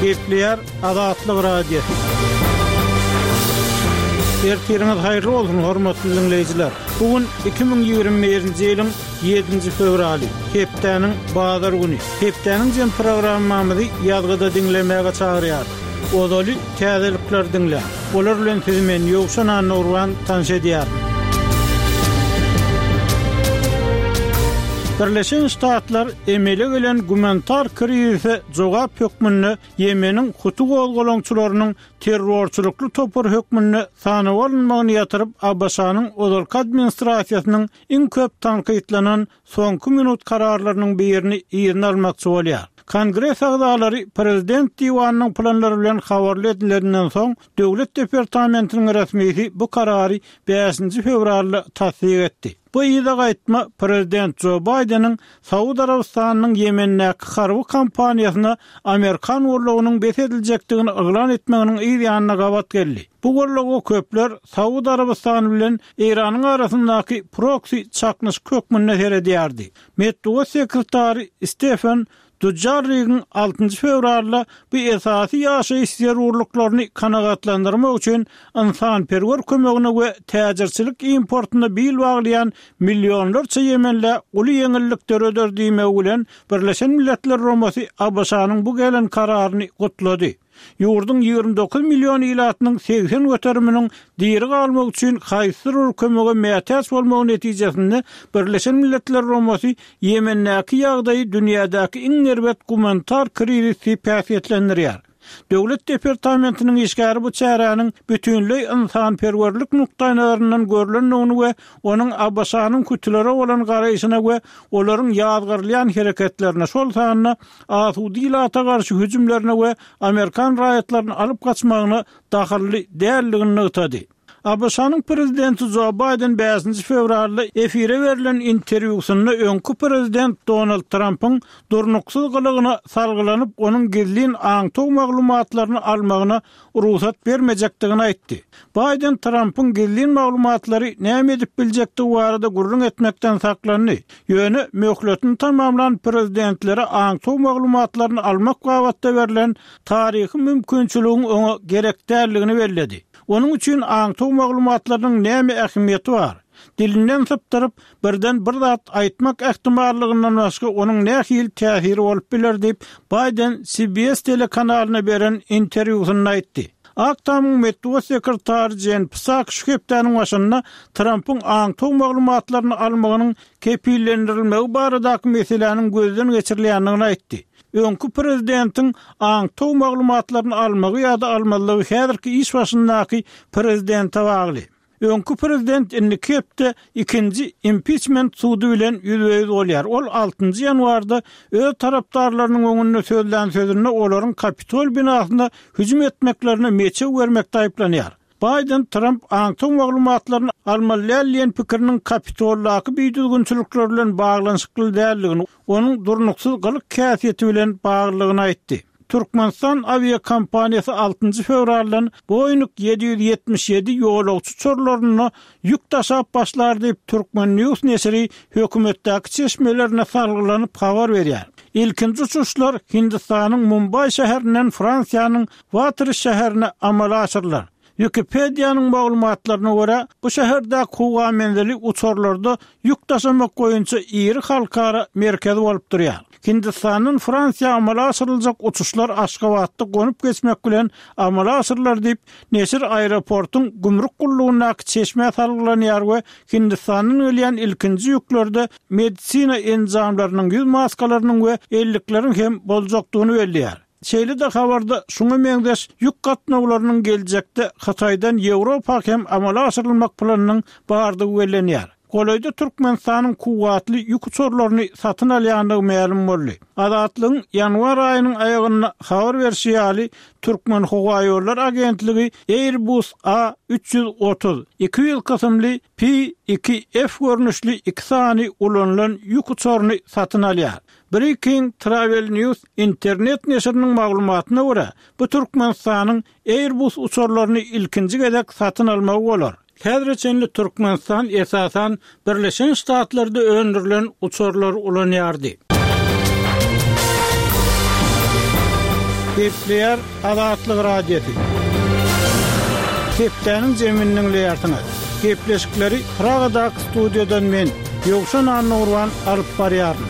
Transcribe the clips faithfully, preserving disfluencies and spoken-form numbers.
Gepleyer Azatlyk Radio. Ertiriniz hayırlı olsun hormatly dinleyijiler. Bugün iki bin ýygrimi-nji ýylyň ýedinji fevraly, hepdeniň bazar güni. Hepdeniň jem programmamyzy ýazgyda dinlemäge çagyrýar. Odaly täzelikler dinle. Olar bilen siz men Ýowşan Nurwan tanış edýär. Birleşen Ştatlar emele gelen gumantar krizise jogap hökmünde Yemeniň Hutu golgolaňçylarynyň terrorçylykly topar hökmünde sany bolmagyny ýatyryp Abbasanyň ozalky administrasiýasynyň iň köp tanqidlanan soňky minut kararlarynyň birini ýerine almakçy bolýar. Kongres agzalary prezident diwanynyň planlary bilen habarly edilenden soň döwlet departamentiniň resmisi bu karary beşinji fevralda tasdiq etdi. Bu ýyla gaýtma prezident Joe Biden'in Saudi Arabistanynyň Yemendäki harby kampaniýasyna Amerikan gorlugynyň besedilejekdigini eglan etmeginiň ýa-ýanyna gabat geldi. Bu gorlugy köpler Saudi Arabistany bilen Iranyň arasyndaky proxy çaknyş kökmünde seredýärdi. Medeniýet sekretary Stephen Dujarrigin altynji fevralda bu esasy ýaşaýyş zerurlyklaryny kanagatlandyrmak üçin insanperwer kömegine we täjirçilik importyny bil baglayan millionlarça Yemenle uly ýeňillikler öderdiýme bilen Birleşen Milletler Romasy Abbasanyň bu gelen kararyny gutlady. Ýurdun ýygrimi dokuz million ilatynyň seksen göteriminiň diýeri galmak üçin haýsyr kömege mätäç bolmagy netijesinde Birleşen Milletler Romasy Yemendäki ýagdaýy dünýädäki iň nerwet gumantar krizisi päsýetlendirýär. Döwlet departamentiniň işgäri bu çäranyň bütünlüği insanperwerlik nukdaýlaryndan görülendigini we onuň Abbasanyň kütülere bolan garaýşyna we olaryň ýazgyrlayan hereketlerine şol sanyna asudy ilata garşy hüjümlerine we Amerikan raýatlaryny alyp gaçmagyna dahilli däldigini ýetdi. Abbasanyň prezidenti Joe Biden beşinji fevralda efire verilen interwýusynda öňkü prezident Donald Trump'yň durnuksyzlygyna salgylanyp onuň gizlin aňtaw maglumatlaryny almagyna ruhsat bermejekdigini aýtdy. Biden Trump'yň gizlin maglumatlary näme edip biljekdigi barada gurrun etmekden saklandy. Ýöne möhletini tamamlan prezidentlere aňtaw maglumatlaryny almak gabatda berilen taryhy mümkinçiligiň oňa gerekdärligini bellädi. Onun üçin aňtaw maglumatlarynyň näme ähmiýeti bar? Dilinden sypdyryp birden bir zat aýtmak ähtimallygynyň başga onuň nähil täsiri bolup biler diýip Biden C B S telekanalyna beren interwýusynda aýtdy. Aktamyň Medeniýet sekretary Jen Psaki şu hepdeniň başynda Trump'yň aňtaw maglumatlaryny almagynyň kepillendirilmegi baradaky meseleniň gözden geçirilýändigini aýtdy. Öňkü prezidentiň aňtaw maglumatlaryny almagy ýa-da almalygy häzirki iş başyndaky prezidente bagly. Öňkü prezident indi kepde ikinji impeachment sudy bilen ýüzbeýüz bolýar. Ol altynji ýanwarda öz tarapdarlarynyň öňünde söýlen sözüne olaryň Kapitol binasynda hüjüm etmeklerine meçe bermekde aýplanýar. Biden Trump aňtaw maglumatlaryny almaly pikiriniň Kapitoldaky büýdürgünçilikler bilen baglanyşykly däldigini, onuň durnuksyzlyk käsiýeti bilen baglygyny aýtdy. Türkmenistan avia kompaniýasy altynji fevraldan Boeing yedi yüz ýetmiş ýedi ýolagçy çorlaryny ýük taşap başlar diýip Türkmen News nesiri hökümetdäki çeşmelerine salgylanyp habar berýär. İlkinji uçuşlar Hindistanyň Mumbai şäherinden Fransiýanyň Water şäherine amala aşyrlar. Wikipediýanyň maglumatlaryna görä, bu şäherde kuwa menzili uçurlarda ýük taşamak goýunça iri halkara merkezi bolup durýar. Hindistanyň Fransiýa amala aşyryljak uçuşlar Aşgabatda gonyp geçmek bilen amala aşyrlar diýip nesir aeroportyň gümrük gullugynaky çeşme salgılanýar we Hindistanyň ölýän ilkinji ýüklerde medisina enzamlarynyň ýüz maskalarynyň we ellikleriň hem boljakdygyny belläýär. Şeýle de habarda şuňa meňdeş ýük gatnawlarynyň geljekde Hataýdan Ýewropa hem amala aşyrylmak planynyň bardygy bellenýär. Golayda Türkmenistanyň kuwatly ýük uçurlaryny satyn alýandygy ma'lum boldy. Azatlygyň ýanwar aýynyň aýagyna habar berýäli Türkmen Howa ýollar agentligi Airbus A üç yüz otuz iki ýyl kysymly P iki F görnüşli iki sany ulanlan ýük uçuryny satyn alýar. Breaking Travel News internet neşriniň maglumatyna görä, bu Türkmenistanyň Airbus uçurlaryny ilkinji gezek satyn almagy bolar. Häzirçe Türkmenistan esasan Birleşen Ştatlarda öndürilen uçurlar ulanýardy. Gepleýär Azatlyk radiosi. Hepdeniň jeminiň leýartyny. Gepleşikleri Pragadak studiodan men Ýogşan Anurwan alyp barýaryn.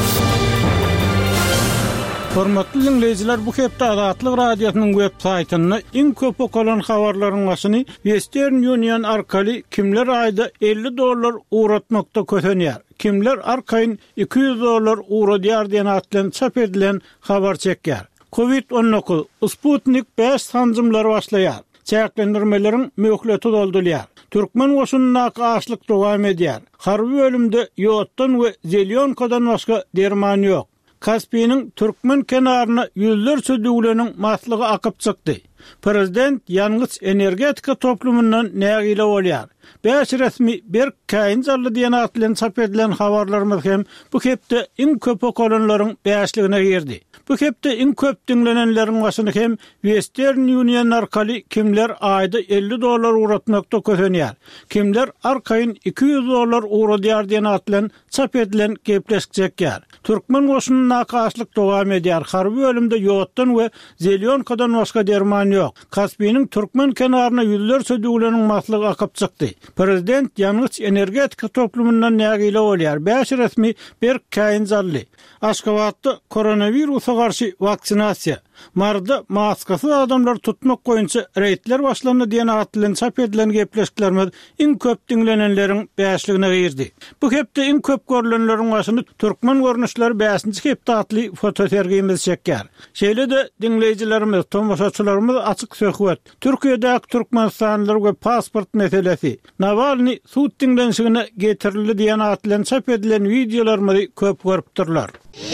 Hormatly dinleýijiler, bu hepde Azatlyk radiosynyň web saýtyny iň köp okulan habarlaryň başyny Western Union arkaly kimler aýda elli dollar uğratmakda kötenýär. Kimler arkaýyn iki yüz dollar uğradýar diýen atlan çap edilen habar çekýär. covid on dokuz Sputnik beş sancımları başlaýar. Çäklendirmeleriň möhleti doldurýar. Türkmen goşunyna gaşlyk dowam edýär. Harby bölümde ýotdan we zelýonkadan başga derman ýok. Kaspiynyň Türkmen kenaryna ýüzlerçe döwleniň maslygy akyp çykdy. Prezident ýalňyz energetika toplumyndan nägile bolýar. Beş resmi bir kaýyn zarly diýen atlan çap edilen habarlarymyz hem bu hepde iň köp okulanlaryň beşligine girdi. Bu hepde iň köp dinlenenleriň başyny hem Western Union arkaly kimler aýda elli dollar uğratmakda kötenýär. Kimler arkaýyn iki yüz dollar uğradýar diýen atlan çap edilen gepleşik çekýär. Türkmen goşunyna gaşlyk dowam edýär. Harby bölümde ýotdan we zelýonkadan başga derman ýok. Kaspiynyň Türkmen kenaryna ýüzlerçe döwleniň maslygy akyp çykdy. Prezident ýalňyz energetika toplumyndan nägile bolýar. Beş resmi bir kaýyn zarly. Aşgabatda koronawirusa garşy vaksinasiýa. Marda maskasy adamlar tutmak goýunça reýtler başlandy diýen atlan çap edilen gepleşiklerimiz iň köp dinlenenleriň beşligine girdi. Bu hepde iň köp görülenleriň başyny Türkmen görnüşleri beşinji hepde atly fotosergimiz çekýär. Şeýle de dinleýijilerimiz, tomoşaçylarymyz açyk söhbet. Türkiýedäki türkmenstanlylar we pasport meselesi. Navalny suut dinlenişine getirildi diýen atlan çap edilen videolarymyzy köp görüpdirler.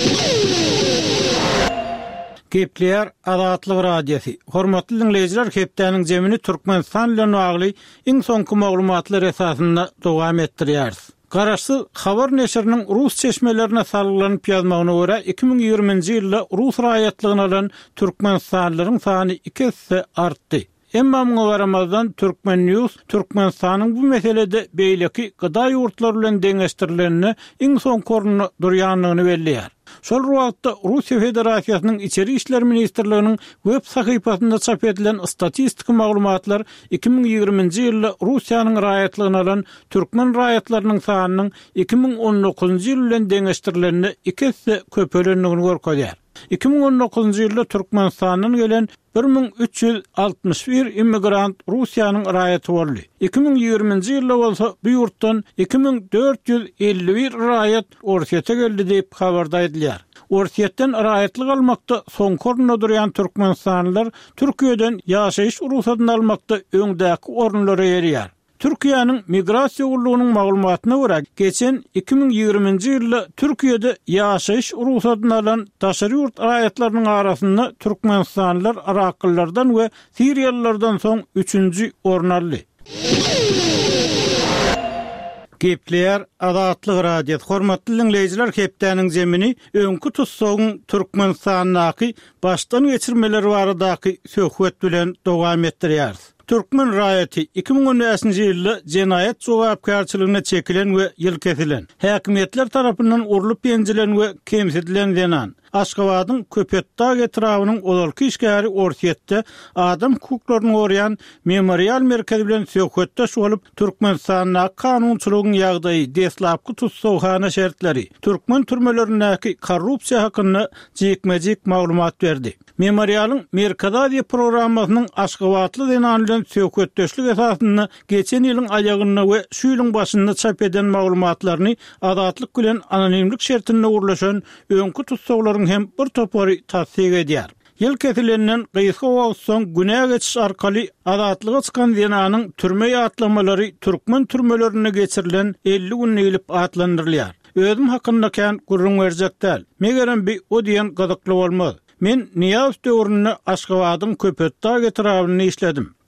Gepleýär Azatlyk radiosi. Hormatly dinleýijiler, hepdeniň jemini Türkmenistan bilen bagly iň soňky maglumatlar esasynda dowam etdirýäris. Garaşsyz habar neşriniň Rus çeşmelerine salgylanyp ýazmagyna görä iki bin ýigrimiji ýylda Rus raýatlygyny alan türkmenstanlylaryň sany iki hisse artdy. Emma muňa garamazdan Türkmen News Türkmenistanyň bu meselede beýleki gyda ýurtlary bilen deňeşdirilenini iň soňky orunda durýanlygyny belliýär. Şol wagtda Russiýa Federasiýasynyň Içeri işler ministrliginiň web sahypasynda çap edilen statistik maglumatlar iki bin ýigrimiji ýylda Russiýanyň raýatlygyny alan türkmen raýatlarynyň sanynyň iki bin on dokuzunji ýyl bilen deňeşdirilenini iki hisse köpelendigini görkezýär. iki bin on dokuzunji ýylda Türkmenistanyň gelen bir bin üç yüz altmış bir immigrant Russiýanyň raýaty boldy. iki bin ýigrimiji ýylda bolsa bu ýurtdan iki bin dört yüz elli bir raýat Orsiýete geldi diýip habarda edilýär. Orsiýetden raýatlyk almakda soňky orunda durýan türkmenstanlylar Türkiýeden ýaşaýyş ruhsatyny almakda öňdäki orunlara ýerýär. Türkiýanyň migrasiýa gurulunyň maglumatyna görä, geçen iki bin ýigrimiji ýylda Türkiýede ýaşaýyş ruhsatyny alan daşary ýurt raýatlarynyň arasynda türkmenstanlylar Iraklylardan we Siriýalılardan soň üçünji orun aldy. Gepleýär Azatlyk radiosi. Hormatly dinleýijiler, hepdeniň jemini öňkü tutsagyň Türkmenistanyňky başdan geçirmeleri baradaky söhbet bilen dowam etdirýäris. Türkmen raýaty iki bin on beşinji ýylda jenaýat jogapkärçiligiне çekilen we ýyl kesilen, häkimetler tarapyndan urulyp ýenjilen we kemsedilen denan Aşgabatyň Köpetdag etrawynyň olalky işgäri Orsiýetde adam hukuklaryny gorýan memorial merkezi bilen söhbetdeş bolup Türkmenistanyň kanunçylygyň ýagdaýy, deslapky tutsawhana şertleri, türkmen türmelerindäki korrupsiýa hakyna jekmejek maglumat berdi. Memorialyň Merkezi programmasynyň Aşgabatly denan bilen söhbetdeşlik esasynda geçen ýylyň aýagyna we şu ýylyň başynda çap eden maglumatlaryny Azatlyk bilen anonimlik şertinde urlaşan öňkü tutsawlaryň hem bir topary tasdik edýär. Ýyl kesilenden gysga wagtdan günä geçiş arkaly Azatlyga çykan denanyň türme ýatlamalary türkmen türmelerine geçirilen elli gün gelip atlandyrylýar. Özüm hakynda kan gurrun berjekdäl. Megerem bir o diýen gazakly bolmaz. Men Niýaz döwründe Aşgabatyň Köpetdag etrawyny işledim.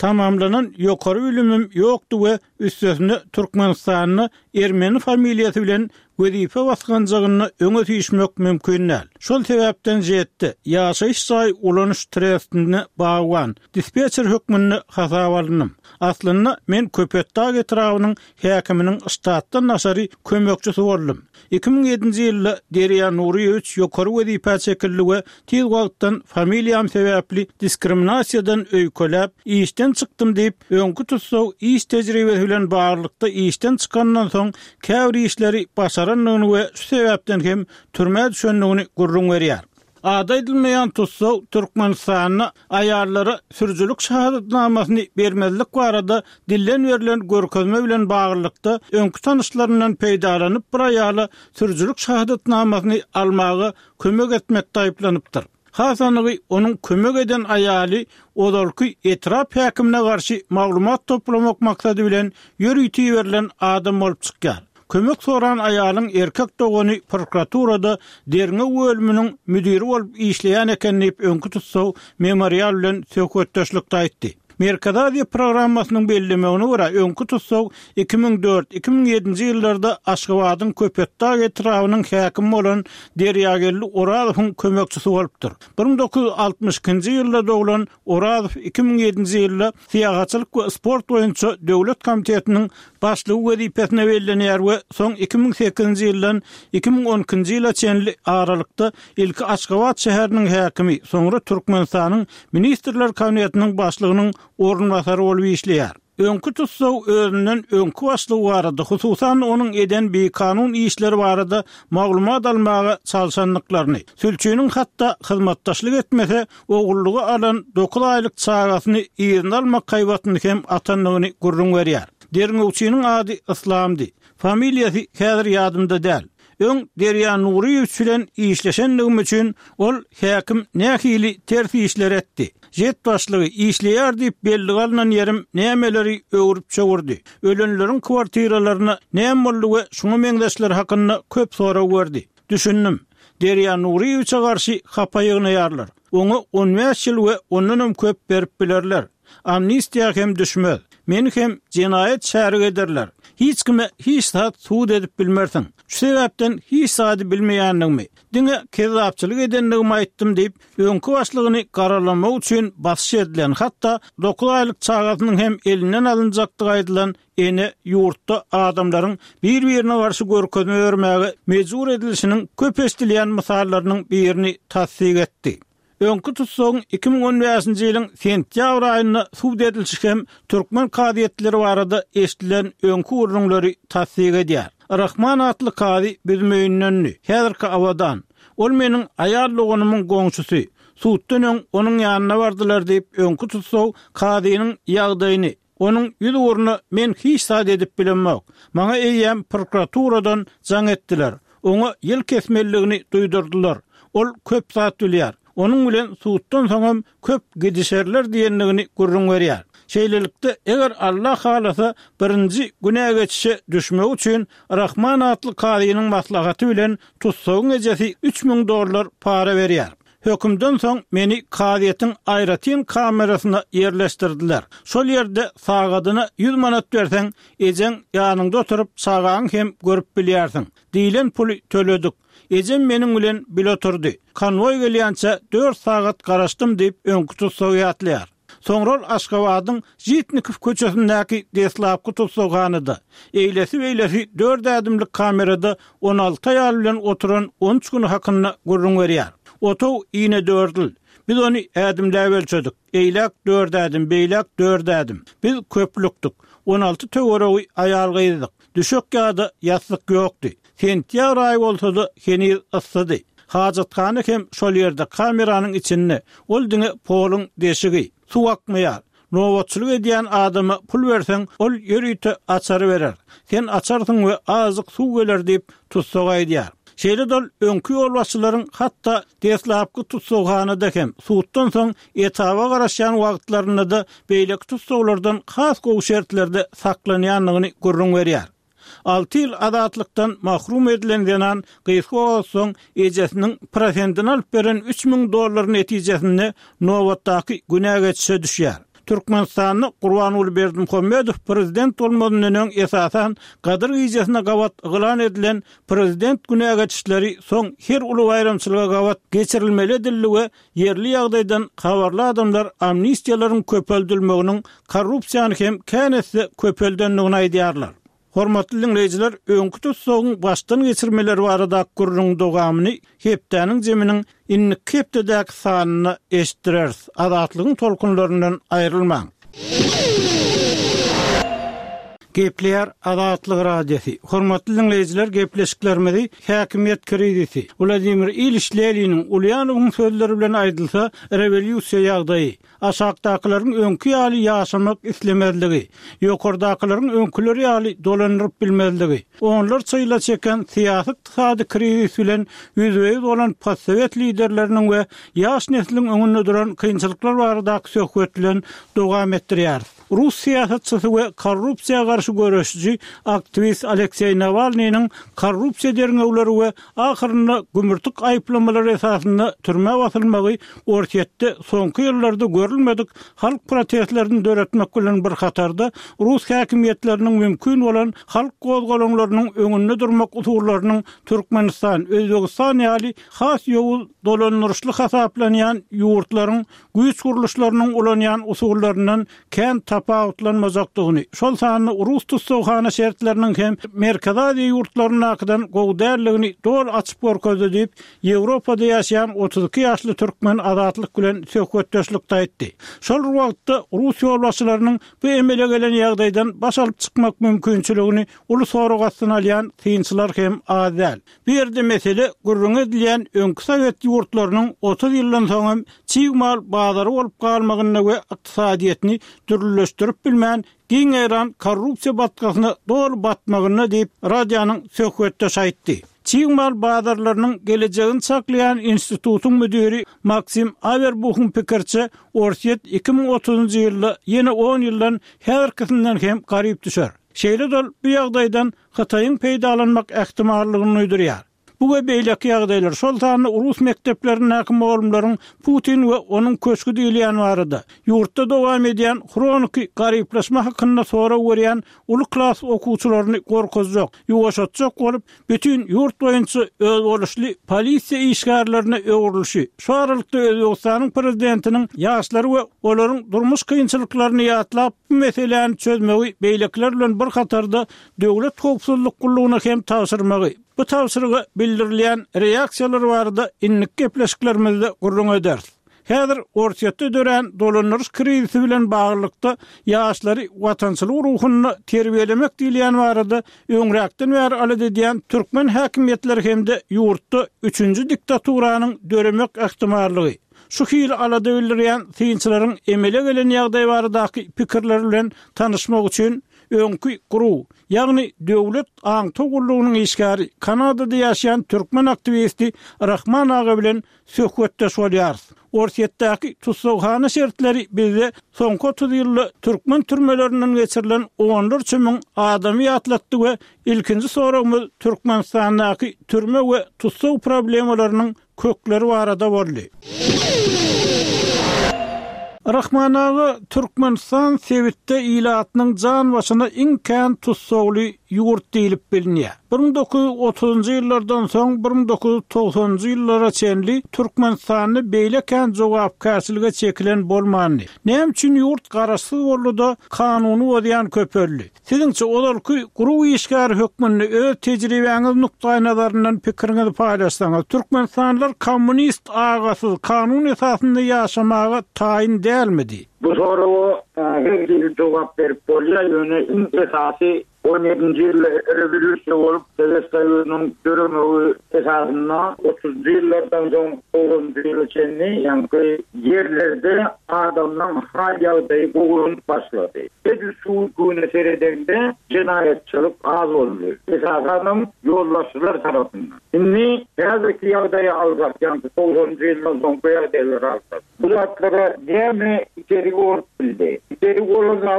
tamamlanan ýokary bilimim ýokdy we üstesinde Türkmenistanyny Ermeni familiýasy bilen wezife basganjagyny öňe süýşmek mümkin näl. Şol sebäpden jetdi. Ýaşaýyş jaý ulanyş trestine bagwan dispetcher hökmüni hasaba alynym. Aslynda men Köpetdağ etrawynyň häkiminiň ştatdan naşary kömekçisi boldum. iki ming ýedinji ýylda Derya Nuriýewiç ýokary wezife çekildi we tiz wagtdan familiýam sebäpli diskriminasiýadan öýkelep işden çykdym diýip öňkü tutsaw iş tejribesi bilen barlykda işden çykandan soň käbir işleri başaranlygyny we şu sebäpden hem türme düşenligini gurrun berýär. Ada edilmeyen tutsaw Türkmenistanyny aýallary sürjülük şahadatnamasyny bermezlik barada dillen verilen görkezme bilen baglanykda öňkü tanışlaryndan peýdalanyp bir aýaly sürjülük şahadatnamasyny almagy kömek etmek taýyplanypdyr. Hasanygy onun kömek eden aýaly odalky etrap häkimine garşy maglumat toplamak maksady bilen ýörüýti berilen adam bolup çykýar. Kömek soran aýalyň erkek dogany prokuraturada derňe bölüminiň müdiri bolup işleýän ekenini öňkü tutsaw memorial bilen söhbetdeşlikde aýtdy. Merkadazi programmasynyň bellemegine görä öňkü tutsaw iki ming dört iki ming ýedinji ýyllarda Aşgabatyň Köpetdağ etrawynyň häkimi bolan Derýagelli Orazowyň kömekçisi bolupdyr. bir ming dokuz ýuz altymyşynkynjy ýylda doglan Orazow iki ming ýedinji ýylda siýahatçylyk we sport boýunça döwlet komitetiniň başlygy wezipesine bellenýär we soň iki ming sekizinji ýyldan iki ming on ikinji ýyla çenli aralykda ilki Aşgabat şäheriniň häkimi, soňra Türkmenistanyň ministrler kabinetiniň başlygynyň ornbasary bolup işleýär. Öňkü tutsaw özünden öňkü başlygy barada, hususan onuň eden bir kanun işleri barada maglumat almagy çalşanlyklaryny, sülçüniň hatda hyzmatdaşlyk etmese ogullugy alan dokuz aýlyk çagasyny ýerine almak kaýbatyny hem atanlygyny gurrun berýär. Derňewçiniň ady Islamdy. Familiýasy häzir ýadymda däl. Öň Derya Nuriýewiç bilen işleşenligim üçin ol häkim nähili tersi işler etdi. Jet başlygy işleýär diýip belli galynan ýerim nämeleri öwürüp çöwürdi. Ölenleriň kwartiralaryna näme boldy we şuňa meňdeşler hakynda köp sora berdi. Düşündim. Derya Nuriýewiçe garşy hapaýygyny ýarlar. Oňa on beş ýyl we ondan köp berip bilerler. Amnistiýa hem düşmez. Meni hem cinayet şärig ederler. Hiç kime hiç saat suud edip bilmersin. Şu sebäpden hiç saati bilmeýändigimi, diňe kezapçylyk edenligimi aýtdym diýip öňkü başlygyny garalamak üçin basyş edilen, hatda dokuz aýlyk çagasynyň hem elinden alınjakdygy aýdylan ene ýurtda adamlaryň bir-birine garşy görkezme bermäge mejbur edilişiniň köp estilýän mysallarynyň birini tasdik etdi. Öňkü tutsaň iki ming on beşinji ýylyň sentýabr aýyna suud edilişi hem türkmen kadiýetleri barada eşdilen öňkü urunlary tasdik edýär. Rahman atly kadi bizim öýünden, häzirki awadan. Ol meniň aýallygymyň goňşusy. Suuddan öň onuň ýanyna bardylar diýip öňkü tutsaw kadynyň ýagdaýyny, onuň ýüz uruna men hiç saat edip bilenmek. Maňa eýýän prokuraturadan jaň etdiler. Oňa ýyl kesmelligini duýdurdylar. Ol köp saat bilýär. Onun bilen suuddan soňam köp gidişerler diýenligini gurrun berýär. Şeýlelikde eger Allah halasa birinji günä geçişe düşmek üçin Rahman atly kadynyň maslahaty bilen tutsawyň ejesi üç ming dollar para berýär. Hökümden soň meni kadiýetiň aýratyn kamerasyna ýerleşdirdiler. Şol ýerde sagadyna yüz manat berseň, ejeň ýanynda oturup sagaň hem görüp bilýärsiň. Diýilen puly töledik. Ejem meniň bilen bil oturdy. Konvoy gelýänçe dört sagat garaşdym diýip öňkü tutsaw ýatlýar. Soňra Aşgabatyň Jitnikov köçesindäki Deslapky tutsaganyda. Eýlesi beýlesi dört adımlyk kamerada on alty ýaly bilen oturan on üç gün hakynda gurrun berýär. Oto ine dört yıl. Biz onu adımla ölçedik. Eýlek dört adım, beýlek dört adım. Biz köplükdik. on alty töwereği aýal gyýdyk. Düşük ýa-da ýatlyk ýokdy. Sentýabr aýy bolsa-da heni yssydy. Hajatkany hem şol ýerde kameranyň içinde ol diňe poluň deşigi. Su akmaýar. Nowatçylyk edýän adama pul berseň, ol ýörüýte açary berer. Sen açarsyň we azyk suw geler diýip tutsaw aýdýar. Şeýle dol öňkü ýol başçylaryň hatda Deslapky tutsaganyda hem suuddan soň etaba garaşan wagtlaryna da beýleki tutsaglardan has gowy şertlerde saklanýanlygyny gurrun berýär. Alty ýyl adatlykdan mahrum edilen denan gysga soň ejesiniň prosentini alyp beren üç ming dollaryň netijesinde Nowatdaky günä geçişe düşýär. Türkmenistanyny Gurbanuly Berdimuhammedow prezident bolmagynyň öňň esasan Gadyr gijesine gawat ıglan edilen prezident güne geçişleri soň her uly bayramçylyga gawat geçirilmeli ediligi yerli ýagdaýdan habarly adamlar amnistiýalaryň köpeldilmeginiň korrupsiýany hem känesi köpeldenligini aýdýarlar. Hormatly dinleyijiler, öňkü tutsagyň başdan geçirmeleri barada gurrun dogamyny hepdäniň jeminiň innik hepdäki sanyny eşitdireriz. Azatlygyň tolkunlaryndan aýrylmaň. Gepler Azatlyk radiosi. Hormatly dinleyijiler, gepleşiklerimizi Häkimiýet kredisi Vladimir İliç Leniniň Ulýanowyň sözleri bilen aýdylsa, rewolýusiýa ýagdaýy, aşagdakylaryň öňkü ýaly ýaşamak islemezligi, ýokardakylaryň öňküleri ýaly dolandyryp bilmezligi, onlar çyla çeken syýasy ykdysady krizis bilen ýüzbeýüz bolan postsovet liderleriniň we ýaş nesliniň öňünde duran kynçylyklar baradaky söhbetlerini dowam etdirýär. Rus siýasatçysy we korrupsiýaga garşy görüşçi aktivist Aleksey Navalnyň korrupsiýa derňewleri we ahyrynda gümürtük aýplamalary esasynda türme basylmagy ortatdy. Soňky ýyllarda görülmedik halk protestlerini döretmek bilen bir hatarda Rus häkimiýetleriniň mümkin bolan halk gozgolanylarynyň öňünde durmak usullarynyň Türkmenistan, Özbegistan ýaly has ýowul dolanýarçylyk hasaplanýan ýurtlaryň güýç guruluşlarynyň ulanýan usullaryndan kän tapawutlanmazakdygyny, şol sanyny Rus tutsawhana şertleriniň hem merkezade ýurtlarynyň akydan gowdärligini dol açyp görkezdi diýip Ýewropada ýaşaýan otuz iki ýaşly türkmen azatlyk bilen söhbetdeşlikde aýtdy. Şol wagtda Rus ýolbaşçylarynyň bu emele gelen ýagdaýdan baş alyp çykmak mümkinçiligini uly soragatsyna alýan kynçylar hem azal. Bu ýerde mesele gurrun edilen öňkü Sowet ýurtlarynyň otuz ýyldan soň çiğmal bazary bolup galmagyna we ykdysadyetini dürleşdirip bilmän giň eran korrupsiýa batkasyna dol batmagyna diýip radionyň söhbetdeş aýtdy. Çiğmal bazarlarynyň geleceğini saklayan institutun müdiri Maksim Averbuch'un pikirçe Orset iki bin otuzuncu ýylda ýene on ýyldan her kısmından hem garyp düşer. Şeýle dol bu ýagdaýdan Hataýyň peýdalanmak ähtimallygyny öýdürýär. Bu we beýleki ýagdaýlar şol sany Rus mekdepleriniň hakim oğlumlaryň Putin we onuň köşkü diýilýän barada ýurtda dowam edýän kronik garyplaşma hakynda sora görýän uly klas okuwçylaryny gorkuzjak, ýuwaşatjak bolup bütün ýurt boýunça öz boluşly polisiýa işgärlerini öwrülşi. Şu aralykda Özbegistanyň prezidentiniň ýaşlary we olaryň durmuş kynçylyklaryny ýatlap bu meseleni çözmegi beýlekler bilen bir hatarda döwlet howpsuzlyk gullugyna hem tapşyrmagy. Bu tavsirge bildirilýän reaksiýalar barada innik gepleşiklerimizde gurrun eder. Häzir ortatda dören dolanýarys krizisi bilen baglykda ýaşlary watançylyk ruhuny terbiýelemek diýilýän barada öňräkden bäri alady diýen türkmen häkimiýetleri hemde ýurtda üçüncü diktaturanyň döremek ähtimallygy. Şu hili alada bildirýän synçylaryň emele gelen ýagdaý baradaky pikirleri bilen tanışmak üçin öňkü guruw, ýagny döwlet aňtogullugynyň işgäri Kanadada ýaşaýan türkmen aktivisti Rahman aga bilen söhbetdeş bolýar. Orsetdäki tutsawhana şertleri bizde soňky otuz ýylda türkmen türmelerinden geçirilen onlarça müň adamy ýatlatdy we ilkinji soragymyz Türkmenistandaky türme we tutsaw problemlarynyň kökleri barada boldy. Rahman aga Türkmenistan Sewitde ilatynyň jan başyna iň kän tutsawly ýurt diýilip bilinýär. bir bin dokuz yüz otuzuncu ýyllardan soň bir bin dokuz yüz togsanjy ýyllara çenli Türkmenistany beýleken jogapkärçilige çekilen bolmany. Näme üçin ýurt garaşsyz boldy, kanuny bozaýan köpelli. Siziňçe olarky guruw işgär hökmünde öz tejribeňiz nukdaý nazaryndan pikiriňizi paýlaşsaňyz, Türkmenistanlylar kommunist agasyz kanun esasynda ýaşamaga taýin dälmidi? Bu soruğa her bir cevap verip bolýar. Ýöne iň esasy on yedinci ýyl rewolýusiýa bolup Sowetyň döremeği esasynda otuzuncu ýyllardan soň toğuzuncu ýyla çenli ýa-ni ýerlerde adamlaryň hal ýagdaýy gurulun başlady. Edil suw güne seredende jinayetçilik az boldy. Esasen ýolbaşçylar tarapyndan. Indi häzirki ýagdaýy alsak, ýa-ni toğuzuncu ýyldan soň bu ýagdaýlar alsak. Bu zatlara näme içeri gorup bildi? İçeri gorup zaten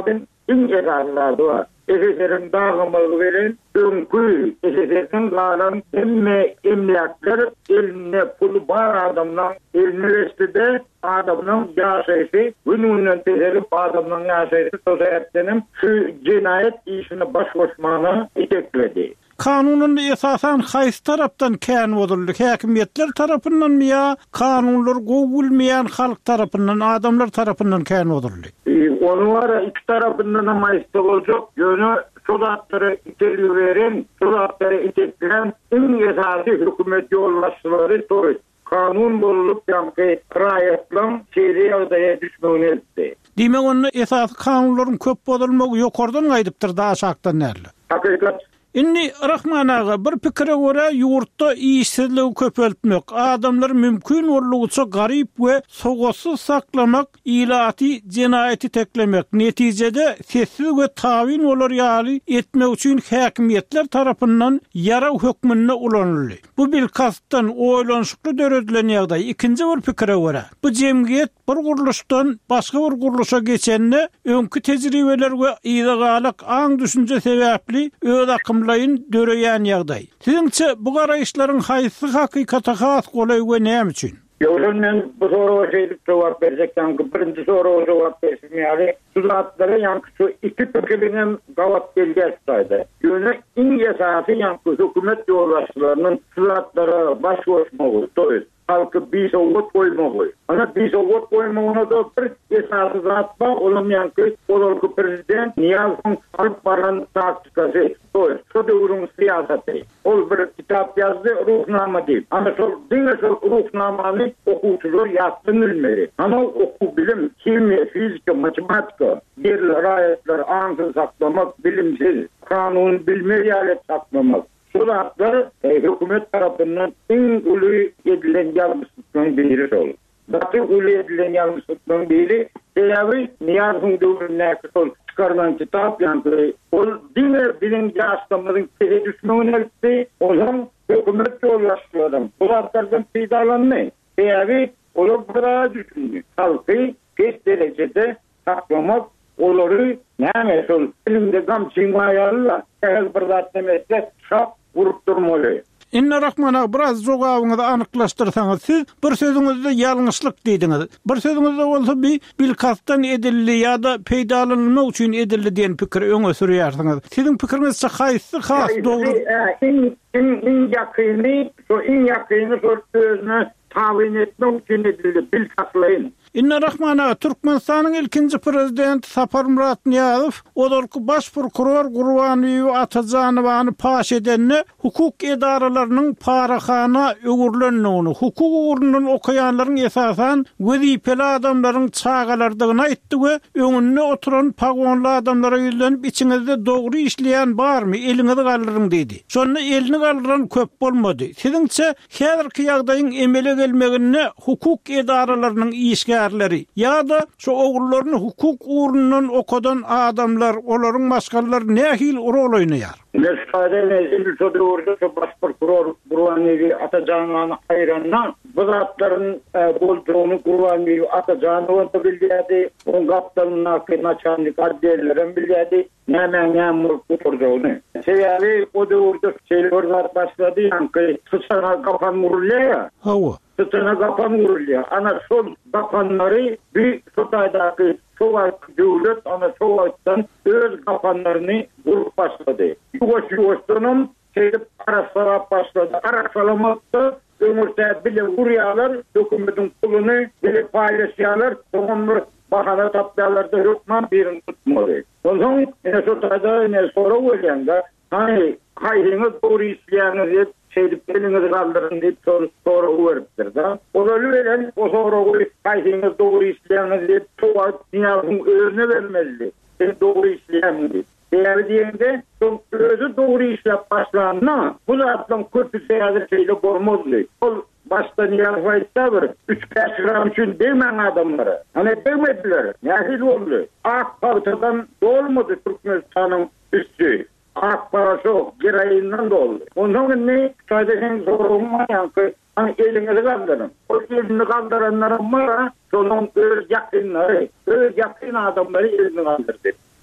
ince dağlarda var. S S R'in dağılmalı veren önkü S S R'in kalan emme emniyetler eline pulu bar adamdan üniversitede adamdan yaşayışı gününün tezelip adamdan yaşayışı sosyettenim şu cinayet işine baş koşmağına itekledi. Kanunun esasen hayız taraftan kän bolurly, häkimetler tarapyndan mı ya, kanunlar gowulmayan halk tarapyndan, adamlar tarapyndan kän bolurly? E, onu var iki tarafından ama istolacak yönü sodatları iteliyor veren, sodatları itekleyen en esası hükümet yollaşçıları soruyor. Kanun bolup yankı rayetlan çeyreğe adaya düşmeğini etti. Demek onun esası kanunların köp bolmagy ýokardan gaýdypdyr da aşaktan näle? Hakikat. Inni Rahman ağa bir pikire göre yurtta işsizliği köpeltmek, adamlar mümkün orluğuça garip ve soğutsuz saklamak, ilati cinayeti teklemek, neticede sessiz ve tavin olur yali etmek için hakimiyetler tarafından yara hükmünne ulanırlı. Bu bilkastan oylanışıklı dörödülen yağda ikinci bir pikire göre bu cemiyet bir kuruluştan başka bir kuruluşa geçenine önkü tecrübeler ve idagalık an düşünce sebepli öz akımlayın döreyen yağday. Sizinçe bu garayışların haysi hakikata has kolay ve neyem için? Yolun men bu soruğa şeylik cevap verecek yankı birinci soruğa cevap versin yani tuzatları yankı şu iki tükürünün gavat belge saydı. Yöne in esası yankı hükümet yollaşçılarının tuzatlara baş koşmağı doyuz. Halkı bir soğut koymağı. Ana bir soğut koymağına da bir esası zatma olum yankı olurku prezident Niyaz'ın alıp varan taktikası doyuz. Şu devrun siyaseti. Ol bir kitap yazdı ruhnama değil. Ama sol değil sol ruhnamanı okutular yaptın bilmeli. Ama oku bilim, kimya, fizika, matematika, yerler, ayetler, ansız saklamak bilimsiz. Kanun bilmeyi alet saklamak. Solatlar e, hükümet tarafından en ulu edilen yanlışlıkların biri olur. Batı ulu edilen yanlışlıkların biri sebebi Niyaz'ın dövründe çıkarılan kitap yankı. O diğer bilimci aslanların teze düşmeğine etti. O zaman hükümet yollaştı adam. Solatlardan faydalanmayı. Sebebi olur bırağı düşündü. Halkı geç derecede saklamak oluru neymiş olur. Elimde gam çingmayarla ehel bırdat demekle şap vurup durmalı. İnne Rahman biraz jogabıňyzy anyklaşdyrsaňyz, siz bir sözüňizde ýalňyşlyk diýdiňiz. Bir sözüňizde bolsa bir bilkastan edildi ýa-da peýdalanmak üçin edildi diýen pikir öňe sürýärsiňiz. Siziň pikiriňizçe haýsy has dogry? In in in ýakyny, şu in ýakyny özüne tawin etmek üçin edildi bilkaslaýyn. İnne Rahman ağa, Türkmenistanyň ilkinji prezident Sapar Murat Niyazow odurky baş prokuror Gurbanowy Atajanowyny paş edenne hukuk edaralarynyň paraxana öwürlendigini, hukuk ugrundan okuyanlaryň esasan wezipeli adamlaryň çağalardygyny aýtdy we öňünde oturan pagonly adamlara ýüzlenip içiňizde dogry işleýän barmy, eliňizi galdyryň diýdi. Şonu elini galdyran köp bolmady. Siziňçe häzirki ýagdaýyň emele gelmegine hukuk edaralarynyň işgä ya da şu oğullarını hukuk uğrundan okudan adamlar, onların başkalar ne hil rol oynayar? Mesade nezil sodu orada şu baş prokuror Gurbanowy Atajanowyny ayranna bu zatların bolduğunu Gurbanowy Atajanowy da bilýärdi, on gapdalyna naçanlyk adliýelerin bilýärdi, näme näme kurduğunu. Sebebi o da orada şeyler başladı yankı, sıçana kapan vurulýar. Hawa. Sıçana kapan vurulýar. Ana şol kapanları bir sotaýdaky Soğuk devlet ana soğuktan öz kapanlarını vurup başladı. Yuvaş yuvaştanım şeyde araştırma başladı. Araştırmakta ömürde bile vuruyorlar, hükümetin kulunu bile paylaşıyorlar. Onlar bahane tapyalarda hükman birini tutmalı. O zaman yine sotada yine soru oluyor. Hani hayrını doğru işleyenler şeyde elinizi kaldırın deyip soru, soru veriptir da. O da veren o soru hayrını doğru işleyenler deyip çoğalt Niyaz'ın özüne vermeli. Sen doğru işleyen deyip. Değerli diyende özü doğru işlep başlanına bu zaten kötü seyahat şeyle kormazlı. O başta Niyaz Vayt'ta bir üç beş gram için demen adamlara. Hani demediler. Nehil oldu. Ak parçadan dolmadı Türkmenistan'ın üstü. Ak parası yok. Girayından da oldu. Ondan ne? Sadece zor olmayan ki hani elini kaldırın. O elini kaldıranların var. Sonun öz yakınları, öz yakın adamları elini kaldırdı.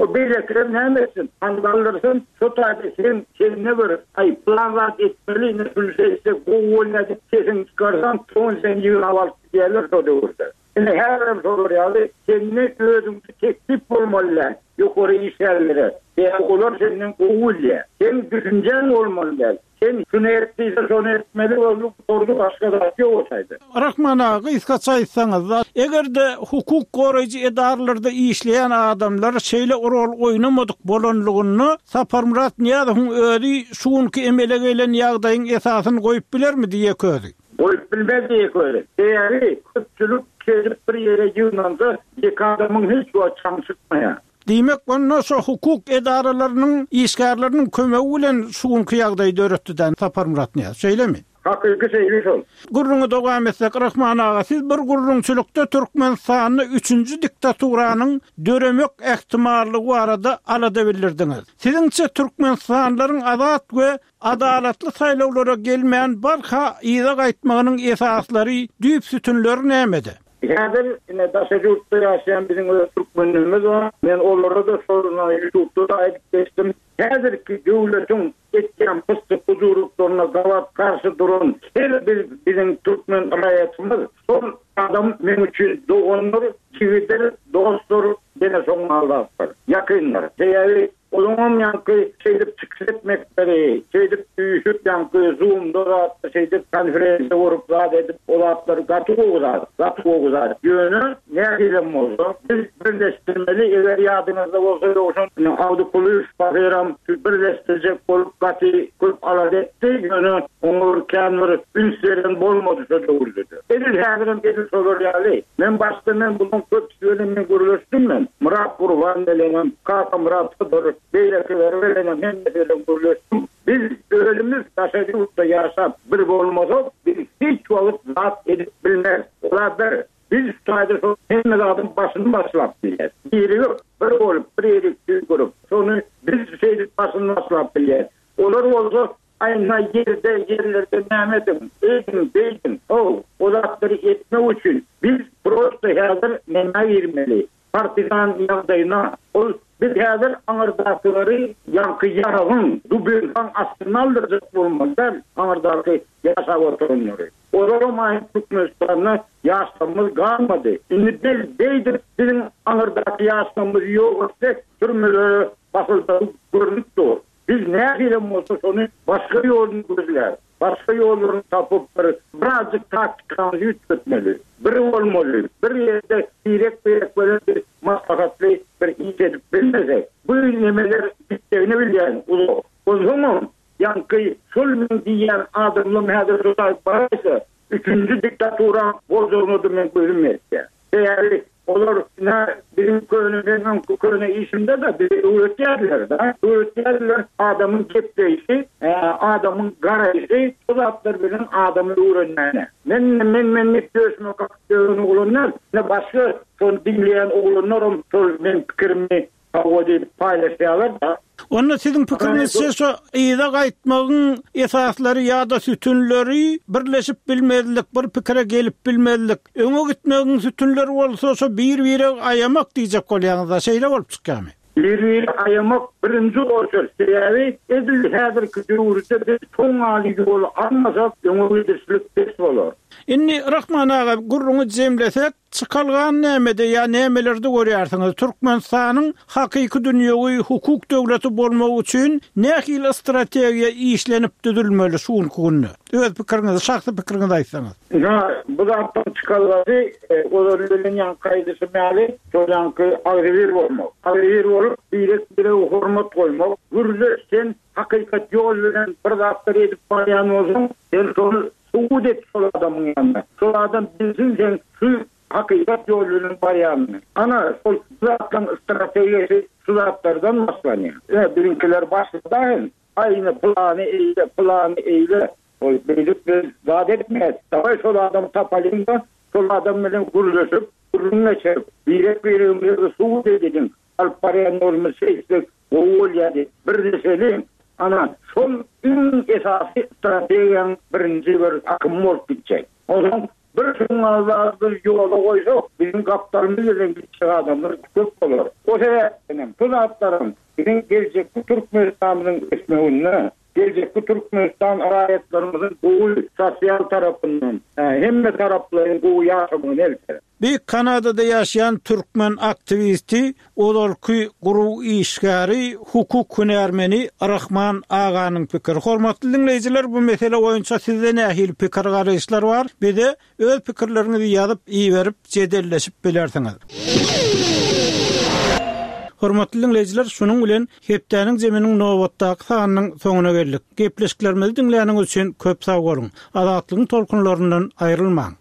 O beylekler nämesin? Andalırsın, şu tabi sen kendine bir ay planlar etmeli, ne sülseyse goğulladı, kesin çıkarsan, son sen yığın avalsı diyerler soda vurdu. Yani her bir soru yani, kendine özümüzü teklif olmalı, yukarı işlerlere. Yani onlar senin goğulya. Sen düşüncen olmalı. Sen şunu ettiyse şunu etmeli olup sordu başka da yok olsaydı. Rahman ağa, iskaça aytsanız, eger de hukuk koruyucu edarlarda işleyen adamlar şeyle rol oynamadık bolanlygyny Sapar Murat Niyazow'un özi şuunki emele gelen ýagdaýyň esasyny goýup bilermi diýe közi. Goýup bilmez diýe közi. Eýeri köpçülük kelip bir ýere ýygnanda ýek adamyň hiç wagt çaňşykmaýar. Diýmek onda şu hukuk edaralarynyň işgärleriniň kömegi bilen şuunki ýagdaýy döretdiň Sapar Murat Niyaz. Şeýlemi? Hakyky şeýle şol. Gurruňy dogam etsek Rahman ağa, siz bir gurrunçylykda Türkmenistanyny üçünji diktaturanyň döremek ähtimallygy barada alada bildirdiňiz. Siziňçe Türkmenistanlaryň azat we adalatly saýlawlara gelmeýän barha ýyza gaýtmagynyň esaslary, düýp sütünleri nämede? Häzir ine daşajurtda ýaşaýan biziň Türkmenlerimiz var. Men olary da soruna ýetipdi da aýdyp geçdim. Häzirki döwletiň etken pysty huzurluklarına gawat karşı durun. Her bir biziň Türkmen raýatymyz sol adam men üçin doganlar, jigider, dostlar, dene soň Allahlar. Ýakynlar. Seýäli Olumam yankı şeydip çıksetmekleri, şeydip büyüşüp yankı Zoom'da şeydip konferansa vurup zat edip olatları katı oğuzar, katı oğuzar. Yönü ne gidelim oldu? Biz birleştirmeli, eğer yadınızda olsaydı olsun, avdı polis, bakıram, birleştirecek olup katı kılıp alad etti, yönü onur, kendir, ünslerin bolmadı söyle vurdu. Edil hədirim, edil solur yali. Men başta men bunun köp söylemin guruluştum men. Murat Kurban delenim, Kaka Murat'ıdır. Beylekileri verelim, hem de verelim kuruluştum. Biz ölümüz taşacı usta yaşap bir bolmazok, biz hiç valıp zat edip bilmez. Ola bir, biz sayda son hem adamın başını başlap biliriz. Biri yok, bir olup, bir erik tüy kurup, sonu biz şeydik başını başlap biliriz. Olur olsa, ayna yerde, yerlerde Mehmet'im, eğitim, beytim, o, olatları etme için biz prosto hazır mena vermeli. Partizan yağdayına, o biz hazır anırdakileri yankı yarağın, dubinkan aslını aldıracak bulmazlar, anırdaki yaşa oturunları. Olarım ayın Türkmenistan'na yaşamımız kalmadı. Şimdi biz deydir, bizim anırdaki yaşamımız yok ise, türmeleri basılda görünüktü. Biz ne yapalım olsa onu başka yolunu gözler. Başka yollarını tapıp birazcık taktikanızı yürütmeli. Bir olmalı. Bir yerde direkt direkt böyle bir maslahatlı bir iş edip bilmezek. Bu inemeler bittiğini bilen. O zaman yankı sulmin diyen adımlı mühadır tutar paraysa üçüncü diktatura bozulmadı men gözüm etse. Değerli olur ne bizim köyünün köyüne işimde de bir üretkenler de üretkenler adamın kepteysi adamın garajı uzatlar bilen adamın uğrunlarına men men men ne diyorsun kaktığı oğlunlar ne başka son dinleyen oğlunlarım men fikrimi kavga paylaşıyorlar da. Onda sizin pikiriňizçe şu ýyza gaýtmagyň esaslary ýa-da sütünleri birleşip bilmezlik, bir pikire gelip bilmezlik. Öňe gitmegiň sütünleri bolsa şu bir-biri aýamak diýjek bolýaňyzda şeýle bolup çykýarmy? Bir-biri aýamak birinji orçur. Seýäbi edil häzirki döwürde biz toň aly ýol almasak öňe gidişlik tez bolar. Inni Rahman ağa gurruňy jemlesek çıkalgan nämede ýa nämelerde görýärsiňiz? Türkmenistanyň hakyky dünýäwi hukuk döwleti bolmagy üçin nähili strategiýa işlenip düzülmeli şuň günü? Öz pikiriňizi, şahsy pikiriňizi aýtsaňyz. Ya, bu zatdan çıkalgazy, olarlyň ýan kaýdysy mäli, şoňky agryr bolmak. Agryr bolup, direkt bire hormat goýmak. Gürle sen hakykat ýol bilen bir zatlar edip barýan bolsaň, sen şonu suud et şol adamyň ýanyna. Şol adam bilsin sen şu hakykat ýolunun barýanyny. Ana şol zatdan strategiýasy şu zatlardan maslanýar. Ya birinkiler başladan aýyny plany eýle, plany eýle. O bilip bir zat etmez. Davay şol adam tapalynda, şol adam bilen guruluşup, guruluna çerip, birek birek suud edin. Alparyan olması işte oğul yani bir deselim ana son ün esası stratejiyan birinci bir akım olup gidecek. O zaman bir Şun azardır yola koysak, bizim kaptanımız bilen bir adamlar köp olur. O sebepten bu zatlarım bizim gelecek bu Türkmenistan'ın esmeğine, gelecek bu Türkmenistan ayetlerimizin bu sosyal tarafından, hem de tarafların bu yaşamını elbette. Bir Kanada'da yaşayan Türkmen aktivisti, olarky guru işgari, hukuk hünermeni Rahman Aga'nın pikiri. Hormatly dinleyijiler, bu mesele boýunça sizde nähil pikir garaýşlar bar? Bir de öz pikirlerinizi ýazyp, iyi berip, jedelleşip bilersiňiz. Hormatly dinleyijiler, şunun bilen hepdäniň jeminiň nowatdaky sanynyň soňuna geldik. Gepleşiklerimizi dinleýäniňiz üçin köp sag bolun. Azatlygyň tolkunlaryndan aýrylmaň.